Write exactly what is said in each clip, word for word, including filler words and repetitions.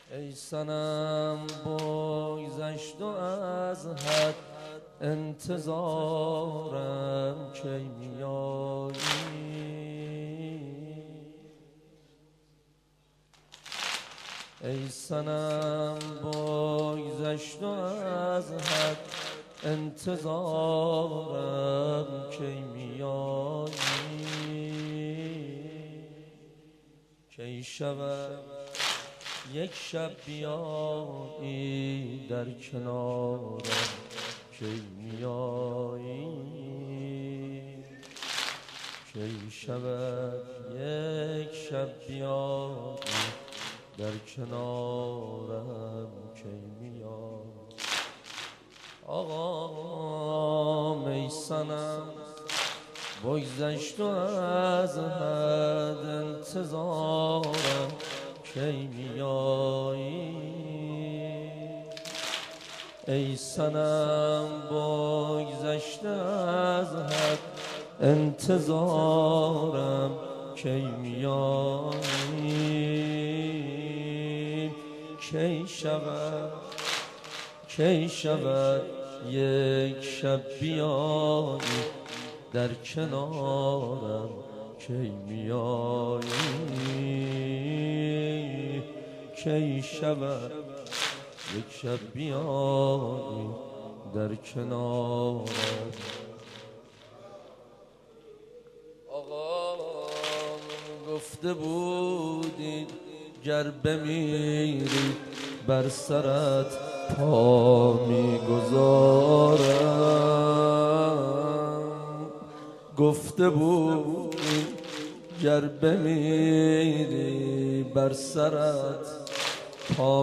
ای صنم بگذشت و از حد انتظارم کی میایی. ای صنم بگذشت و از حد انتظارم کی میایی. کی شود یک شب بیایی در کنارم کی میایی. کی شود یک شب بیایی در کنارم کی میایی. آقا ای صنم بگذشت و از حد انتظارم کی میایی. ای صنم بگذشت از حد انتظارم کی میایی. کی شود کی شود یک شب بیایی در کنارم کی میایی. کی شود یک شب بیایی در کنارم. آقا گفته بودی گر بمیری بر سرت پا میگذارم. گفته بودی گر بمیری بر سرت پا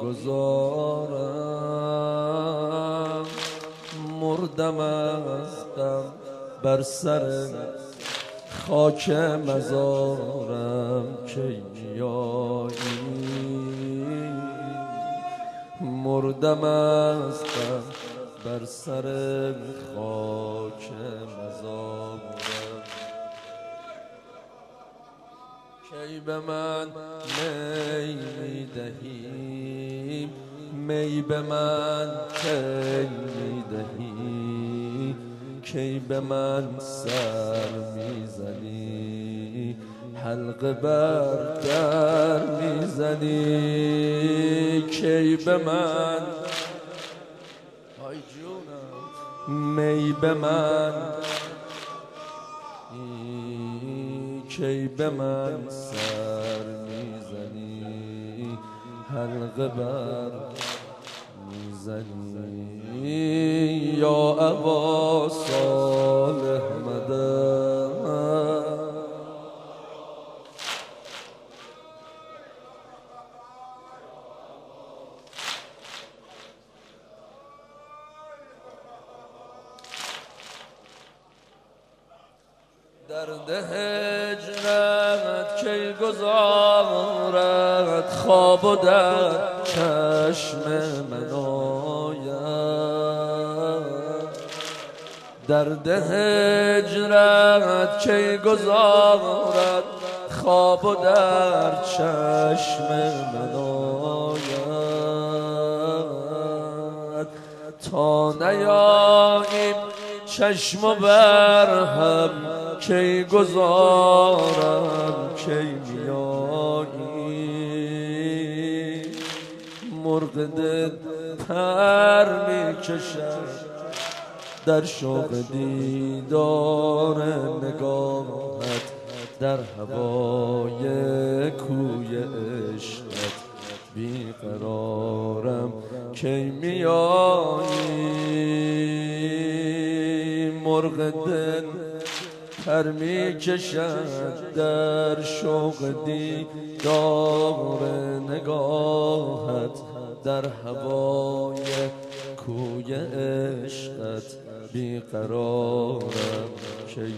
میگذارم. مردم از غم بر سر خاک مزارم کی میایی. مردم از غم بر سر خاک مزارم. کی به من می میدهی می به من کی میدهی. کی به من سر میزنی حلقه بر در میزنی. کی به من ای جونم می به من کی به من سر میزنی حلقه بر میزنی. یا ابا صالح مدد درد هجرت کی گذارد خواب و در چشم من آید. درد هجرت کی گذارد خواب و در چشم من آید. تا نیاییم چشم و برهم کی گذارم کی میایی. مرغ دل پر میکشد در شوق دیدار نگاهت در هوای کوی عشقت بیقرارم کی میایی. مرغ دل پر می کشد در شوق دیدار نگاهت در هوای کوی عشقت بیقرارم کی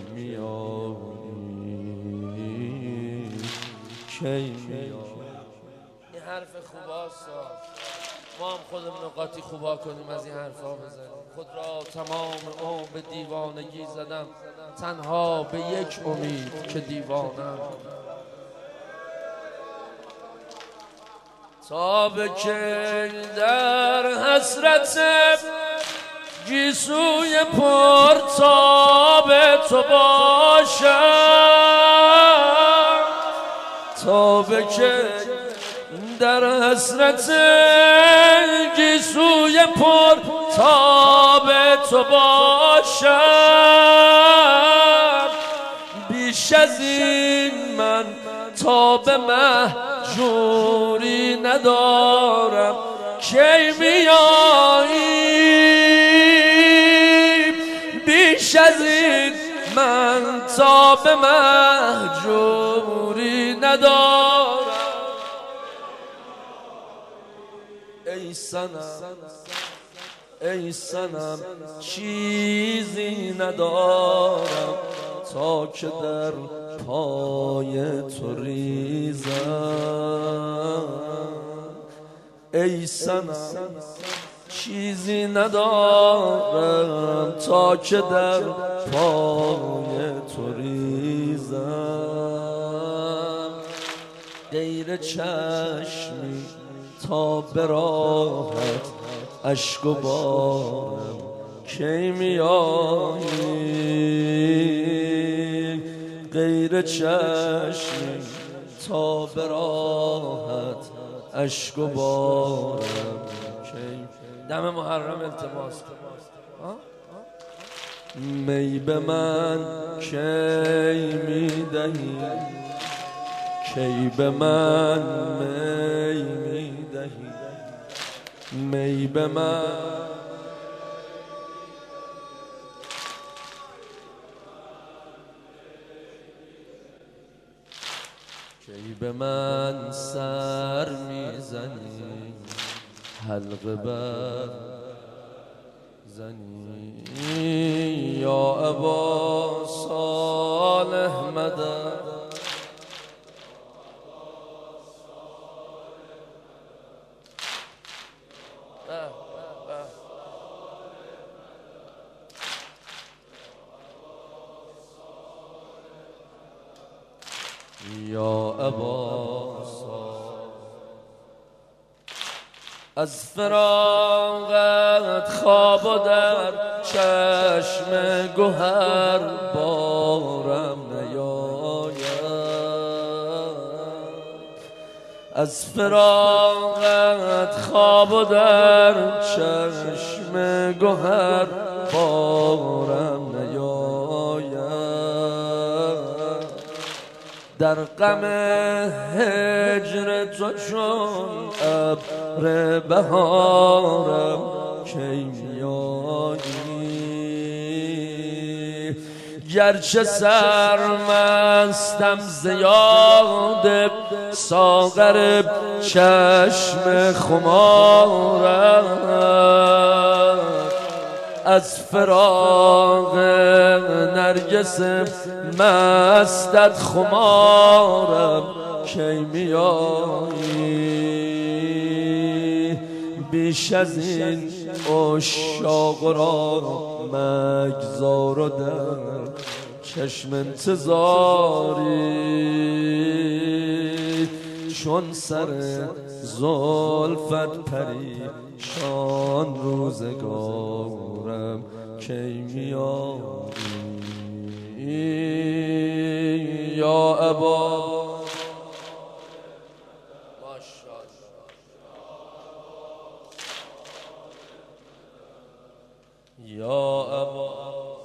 میایی. کی میایی. این حرف خوباست. ما هم خودمون قاطی خوبا کنیم از این حرفا بزنیم. خود را تمام عمر به دیوانگی زدم تنها به یک امید که دیوانم. تا به کی در حسرت گیسوی پر تاب تو باشم، تا به کی در حسرت گیسوی پر تاب تو باشم. بیش از این من تاب مهجوری ندارم، کی میایی؟ بیش از این من تاب مهجوری ندارم. ای صنم ای صنم چیزی ندارم تا که در پای تو ریزم. ای صنم چیزی ندارم تا که در پای تو ریزم. غیر چشمی تا به راحت اشک و بارم کی میایی؟ غیر چشمی تا به راحت اشک و بارم کی؟ دم محرم التماس می به من کی میدهی؟ کی به من می میدهی؟ می به من کی به من سر میزنی؟ حلقه بر زنی یا ابا صالح مدد. یا ابا از فراقت خواب و در چشم گوهر بارم نیاید. از فراقت خواب و در چشم گوهر بارم نیاید. در غم هجر تو چون ابر بهارم کی میایی؟ گرچه سرمستم ز یاد ساغر چشم خمارم. از فراق نرگس مستت خمارم کی میایی؟ بیش از این عشاق را مگذار و در چشم انتظاری. چون سر زلفت پریشان روزگارم کی میایی؟ یا ابا یا ابا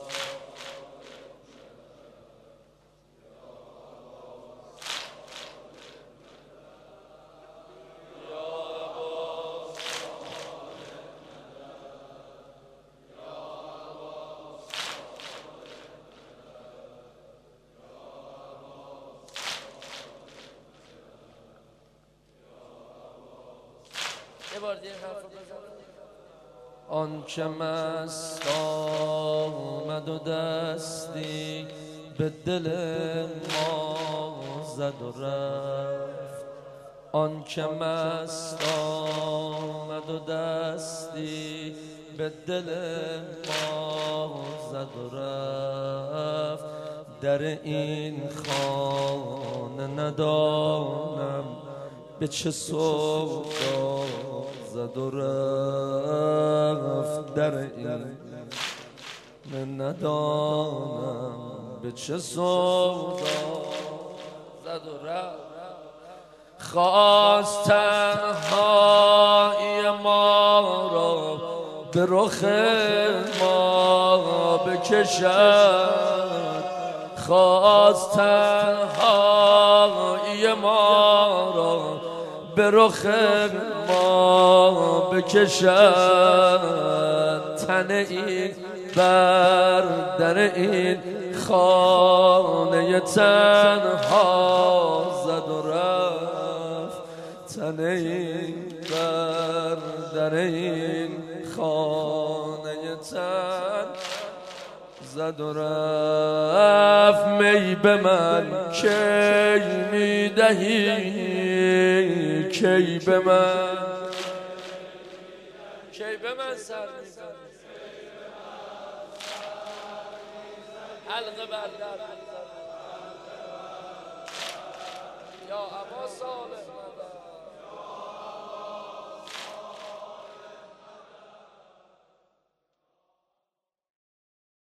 یه بار دیگه حرف بزن. آن که مست آمد و دستی به دل ما زد و رفت. آن که مست آمد و دستی به دل ما زد و رفت. در این خانه ندانم به چه سودا زد و رفت در این من ندانم به چه سودا زد و رفت خواست تنهایی ما را به رخ ما بکشد خواست تنهایی ما را به رخ ما بکشد تن این بر در این خانه تنها زد و رفت تن این بر در این خانه تن زد و رفت می به من کی میدهی کی به من کی به من سر میزنی حلقه بر در یا ابا صالح